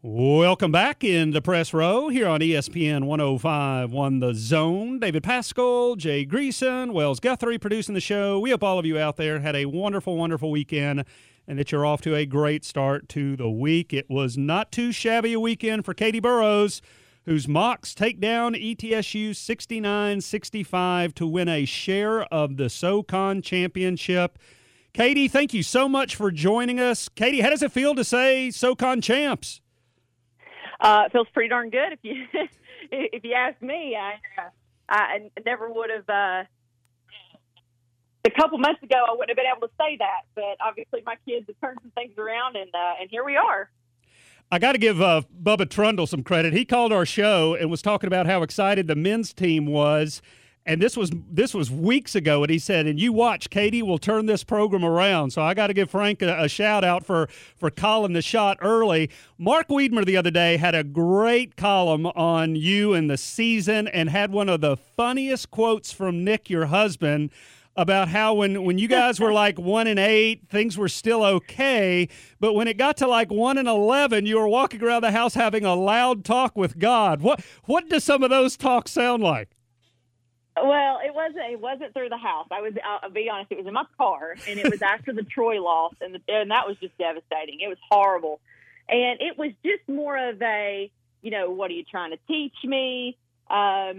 Welcome back in the press row here on ESPN 105.1 The Zone. David Pascal, Jay Greason, Wells Guthrie producing the show. We hope all of you out there had a wonderful, wonderful weekend and that you're off to a great start to the week. It was not too shabby a weekend for Katie Burrows, whose Mocs take down ETSU 69-65 to win a share of the SoCon championship. Katie, thank you so much for joining us. Katie, how does it feel to say SoCon champs? It feels pretty darn good. If you ask me, I never would have. A couple months ago, I wouldn't have been able to say that. But obviously, my kids have turned some things around, and here we are. I got to give Bubba Trundle some credit. He called our show and was talking about how excited the men's team was. And this was weeks ago, and he said, and you watch, Katie will turn this program around. So I got to give Frank a shout-out for calling the shot early. Mark Wiedmer the other day had a great column on you and the season and had one of the funniest quotes from Nick, your husband, about how when you guys were like 1-8, things were still okay, but when it got to like 1-11, you were walking around the house having a loud talk with God. What does some of those talks sound like? Well, it wasn't through the house. I'll be honest, it was in my car, and it was after the Troy loss, and that was just devastating. It was horrible. And it was just more of a, what are you trying to teach me? I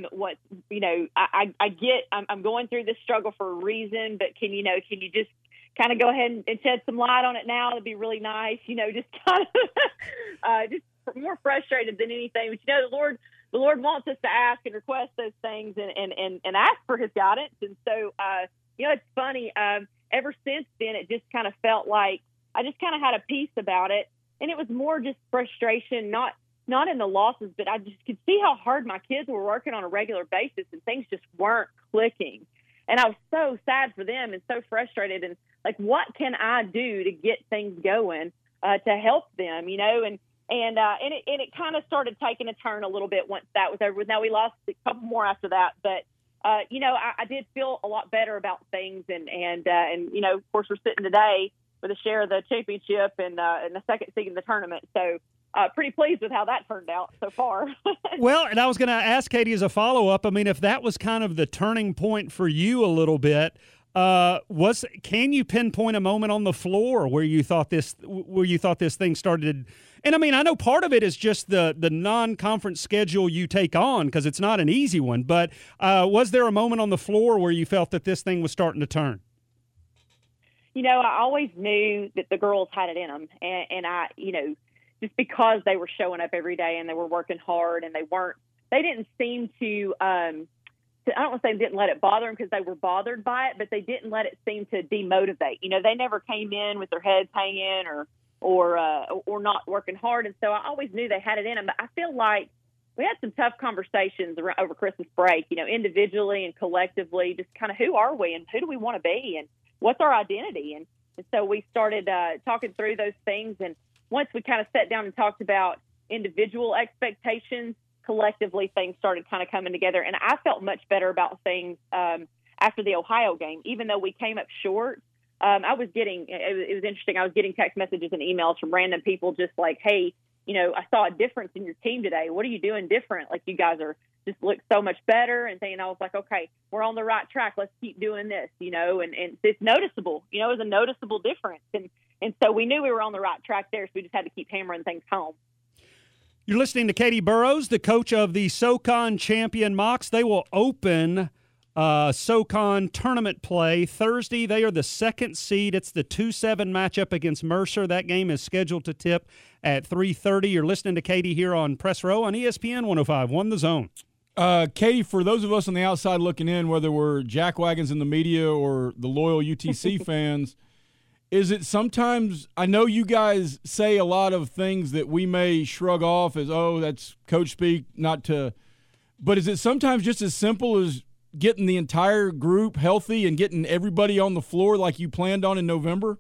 get, I'm going through this struggle for a reason, but can you just kind of go ahead and shed some light on it now? It'd be really nice, just kind of, just more frustrated than anything. But, the Lord wants us to ask and request those things and ask for his guidance. And so, it's funny. Ever since then, it just kind of felt like I just kind of had a peace about it. And it was more just frustration, not in the losses, but I just could see how hard my kids were working on a regular basis and things just weren't clicking. And I was so sad for them and so frustrated. And like, what can I do to get things going to help them, And it kind of started taking a turn a little bit once that was over. Now we lost a couple more after that, but I did feel a lot better about things, and of course we're sitting today with a share of the championship and the second seed in the tournament. So pretty pleased with how that turned out so far. Well, and I was going to ask Katie as a follow-up. I mean, if that was kind of the turning point for you a little bit. Can you pinpoint a moment on the floor where you thought this thing started? And I mean, I know part of it is just the non-conference schedule you take on because it's not an easy one. But was there a moment on the floor where you felt that this thing was starting to turn? I always knew that the girls had it in them, and I, just because they were showing up every day and they were working hard and they didn't seem to. I don't want to say they didn't let it bother them because they were bothered by it, but they didn't let it seem to demotivate. They never came in with their heads hanging or not working hard. And so I always knew they had it in them. But I feel like we had some tough conversations over Christmas break, individually and collectively, just kind of who are we and who do we want to be and what's our identity? And so we started talking through those things. And once we kind of sat down and talked about individual expectations, collectively things started kind of coming together, and I felt much better about things after the Ohio game. Even though we came up short, I was getting it was interesting. I was getting text messages and emails from random people just like, "Hey, I saw a difference in your team today. What are you doing different? Like you guys are just look so much better." And I was like, "Okay, we're on the right track. Let's keep doing this." And it's noticeable. It was a noticeable difference, and so we knew we were on the right track there. So we just had to keep hammering things home. You're listening to Katie Burrows, the coach of the SoCon champion Mocs. They will open SoCon tournament play Thursday. They are the second seed. It's the 2-7 matchup against Mercer. That game is scheduled to tip at 3:30. You're listening to Katie here on Press Row on ESPN 105.1 The Zone. Katie, for those of us on the outside looking in, whether we're jackwagons in the media or the loyal UTC fans, is it sometimes – I know you guys say a lot of things that we may shrug off as, oh, that's coach speak, not to – but is it sometimes just as simple as getting the entire group healthy and getting everybody on the floor like you planned on in November?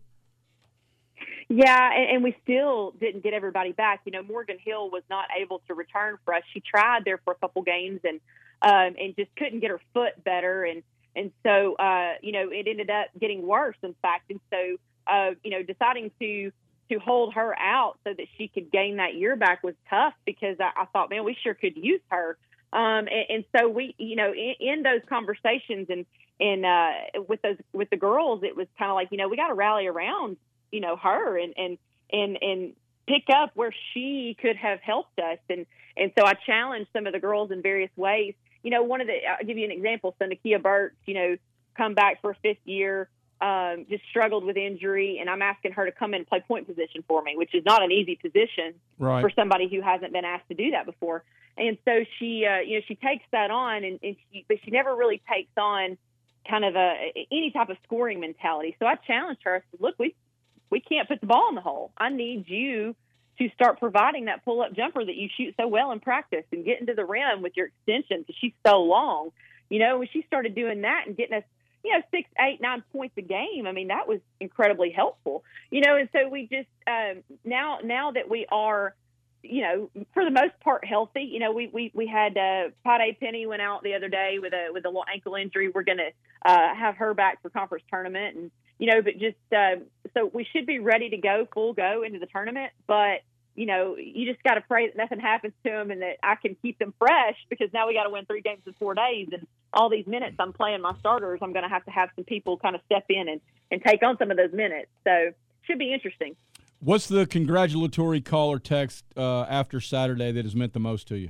Yeah, and we still didn't get everybody back. Morgan Hill was not able to return for us. She tried there for a couple games and just couldn't get her foot better. And so, it ended up getting worse, in fact. And so, deciding to to hold her out so that she could gain that year back was tough, because I thought, man, we sure could use her. And so we, in those conversations and with the girls, it was kind of like, we got to rally around, her and pick up where she could have helped us. And so I challenged some of the girls in various ways. I'll give you an example. So Nakia Burks, come back for a fifth year, just struggled with injury, and I'm asking her to come in and play point position for me, which is not an easy position for somebody who hasn't been asked to do that before. And so she, she takes that on, but she never really takes on kind of any type of scoring mentality. So I challenged her. I said, look, we can't put the ball in the hole. I need you to start providing that pull-up jumper that you shoot so well in practice and get into the rim with your extension, because she's so long. When she started doing that and getting us, 6, 8, 9 points a game, I mean, that was incredibly helpful. And so we just now that we are, for the most part healthy, we had Pade Penny went out the other day with a little ankle injury. We're going to have her back for conference tournament, and but just so we should be ready to go, full go into the tournament. But you just got to pray that nothing happens to them and that I can keep them fresh, because now we got to win 3 games in 4 days, and all these minutes I'm playing my starters, I'm going to have some people kind of step in and take on some of those minutes. So should be interesting. What's the congratulatory call or text after Saturday that has meant the most to you?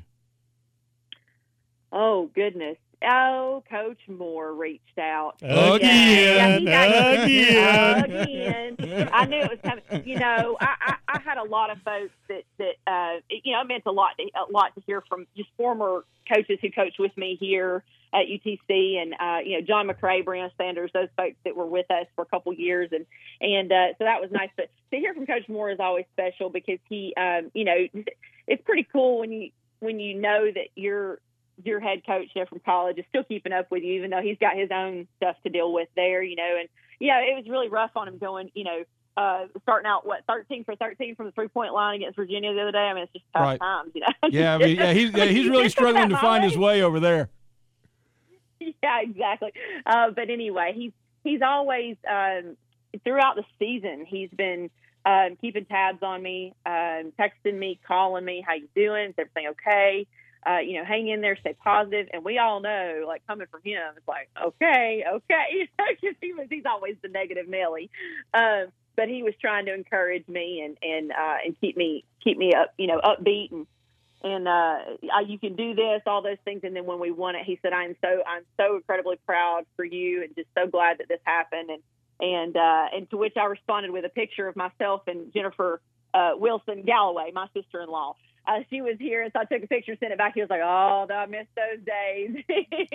Oh, goodness. Oh, Coach Moore reached out. Again. Again. I knew it was coming. I had a lot of folks that it meant a lot to hear from just former coaches who coached with me here at UTC, and John McCray, Brianna Sanders, those folks that were with us for a couple years, and so that was nice. But to hear from Coach Moore is always special, because he, it's pretty cool when you know that your head coach from college is still keeping up with you, even though he's got his own stuff to deal with there, and it was really rough on him going, starting out 13 for 13 from the 3-point line against Virginia the other day. I mean, it's just tough times, Yeah, he's really struggling to find his way over there. Yeah, exactly. But anyway, he's always throughout the season he's been keeping tabs on me, texting me, calling me, how you doing? Is everything okay? Hang in there, stay positive. And we all know, like, coming from him, it's like, okay, because he's always the negative Nelly. But he was trying to encourage me and keep me up, upbeat and you can do this, all those things. And then when we won it, he said, I'm so incredibly proud for you, and just so glad that this happened. And to which I responded with a picture of myself and Jennifer Wilson Galloway, my sister-in-law. She was here, and so I took a picture, sent it back. He was like, oh, I missed those days.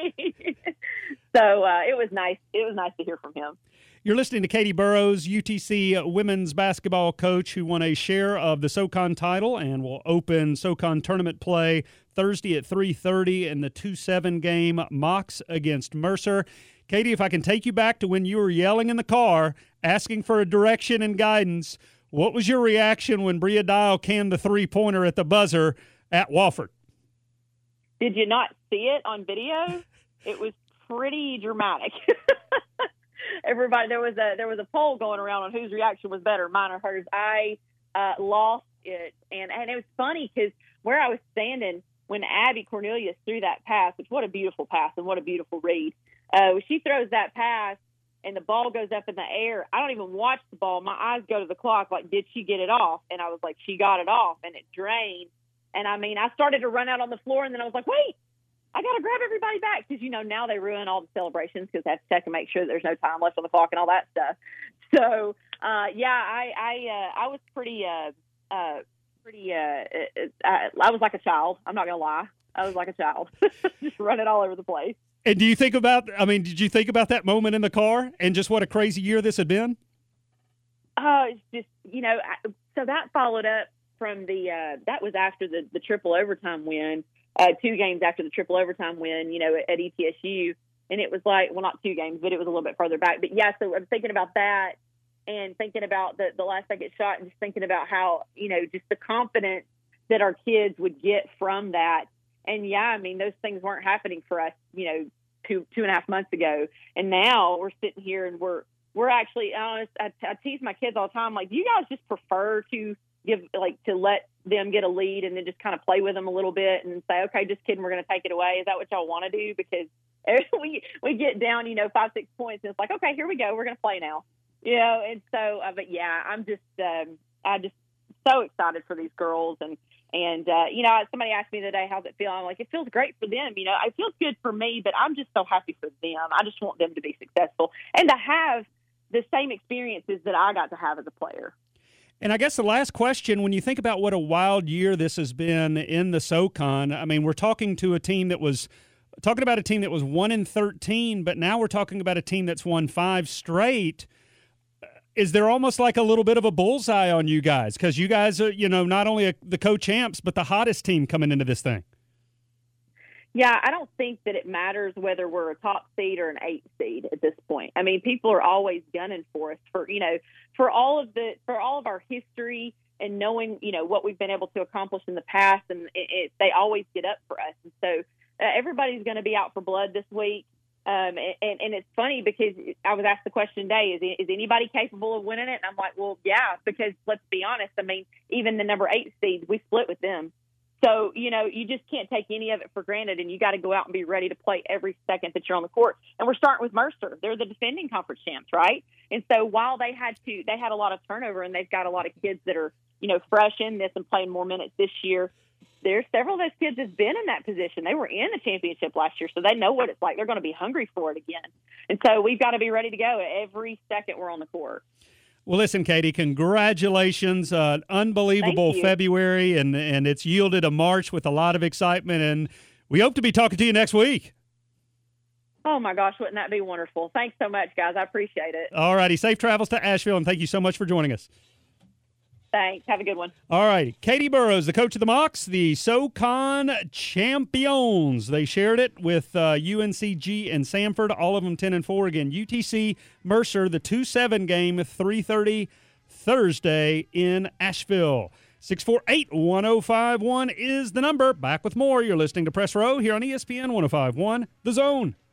So it was nice. It was nice to hear from him. You're listening to Katie Burrows, UTC women's basketball coach, who won a share of the SoCon title and will open SoCon tournament play Thursday at 3:30 in the 2-7 game, Mocs against Mercer. Katie, if I can take you back to when you were yelling in the car, asking for a direction and guidance, what was your reaction when Bria Dial canned the 3-pointer at the buzzer at Wofford? Did you not see it on video? It was pretty dramatic. Everybody, there was a poll going around on whose reaction was better, mine or hers. I lost it, and it was funny because where I was standing when Abby Cornelius threw that pass, which what a beautiful pass and what a beautiful read. When she throws that pass and the ball goes up in the air, I don't even watch the ball. My eyes go to the clock, like, did she get it off? And I was like, she got it off, and it drained. And I mean, I started to run out on the floor, and then I was like, wait, I got to grab everybody back, because, now they ruin all the celebrations because they have to check and make sure there's no time left on the clock and all that stuff. So, I was I was like a child. I'm not going to lie. I was like a child, just running all over the place. And did you think about that moment in the car and just what a crazy year this had been? It's just, so that followed up from that was after the triple overtime win, 2 games after the triple overtime win, at ETSU. And it was like, well, not 2 games, but it was a little bit further back. But yeah, so I'm thinking about that and thinking about the last second shot, and just thinking about how, just the confidence that our kids would get from that. And yeah, I mean, those things weren't happening for us, 2.5 months ago. And now we're sitting here and we're we're actually honest. I tease my kids all the time, like, do you guys just prefer to to let them get a lead and then just kind of play with them a little bit and say, okay, just kidding, we're going to take it away? Is that what y'all want to do? Because we get down, 5-6 points, and it's like, okay, here we go, we're going to play now, And so, but yeah, I'm just so excited for these girls, and somebody asked me today, how's it feel? I'm like, it feels great for them. It feels good for me, but I'm just so happy for them. I just want them to be successful and to have the same experiences that I got to have as a player. And I guess the last question, when you think about what a wild year this has been in the SoCon, I mean, we're talking about a team that was 1-13, but now we're talking about a team that's won 5 straight. Is there almost like a little bit of a bullseye on you guys? Because you guys are, not only the co-champs, but the hottest team coming into this thing. Yeah, I don't think that it matters whether we're a top seed or an 8th seed at this point. I mean, people are always gunning for us for all of our history and knowing, what we've been able to accomplish in the past, and they always get up for us. And so everybody's going to be out for blood this week. And it's funny because I was asked the question today, is anybody capable of winning it? And I'm like, well, yeah, because let's be honest. I mean, even the number 8 seeds, we split with them. So, you just can't take any of it for granted, and you got to go out and be ready to play every second that you're on the court. And we're starting with Mercer. They're the defending conference champs, right? And so while they had a lot of turnover, and they've got a lot of kids that are, fresh in this and playing more minutes this year, there's several of those kids that's been in that position. They were in the championship last year, so they know what it's like. They're going to be hungry for it again. And so we've got to be ready to go every second we're on the court. Well, listen, Katie, congratulations. Unbelievable February, and it's yielded a March with a lot of excitement, and we hope to be talking to you next week. Oh, my gosh, wouldn't that be wonderful? Thanks so much, guys. I appreciate it. All righty. Safe travels to Asheville, and thank you so much for joining us. Thanks. Have a good one. All right. Katie Burrows, the coach of the Mocs, the SoCon champions. They shared it with UNCG and Samford, all of them 10-4. Again, UTC Mercer, the 2-7 game, 3:30 Thursday in Asheville. 648-1051 is the number. Back with more. You're listening to Press Row here on ESPN 105.1 The Zone.